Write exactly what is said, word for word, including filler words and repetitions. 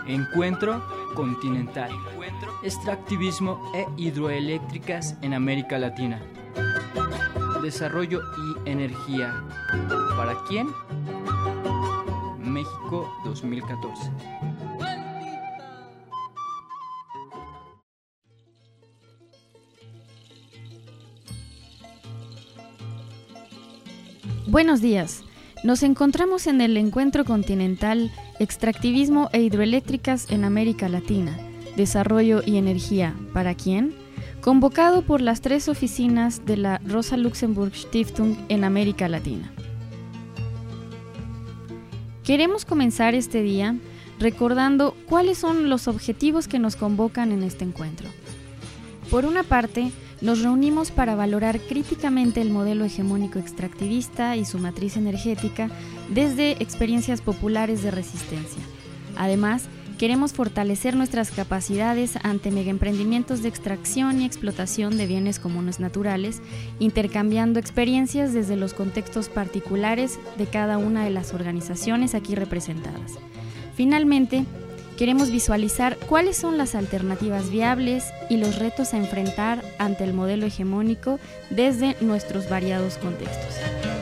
Encuentro Continental. Extractivismo e hidroeléctricas en América Latina. Desarrollo y energía. ¿Para quién? México dos mil catorce. Buenos días. Nos encontramos en el Encuentro Continental Extractivismo e Hidroeléctricas en América Latina, Desarrollo y Energía. ¿Para quién? Convocado por las tres oficinas de la Rosa Luxemburg Stiftung en América Latina. Queremos comenzar este día recordando cuáles son los objetivos que nos convocan en este encuentro. Por una parte, nos reunimos para valorar críticamente el modelo hegemónico extractivista y su matriz energética desde experiencias populares de resistencia. Además, queremos fortalecer nuestras capacidades ante megaemprendimientos de extracción y explotación de bienes comunes naturales, intercambiando experiencias desde los contextos particulares de cada una de las organizaciones aquí representadas. Finalmente, queremos visualizar cuáles son las alternativas viables y los retos a enfrentar ante el modelo hegemónico desde nuestros variados contextos.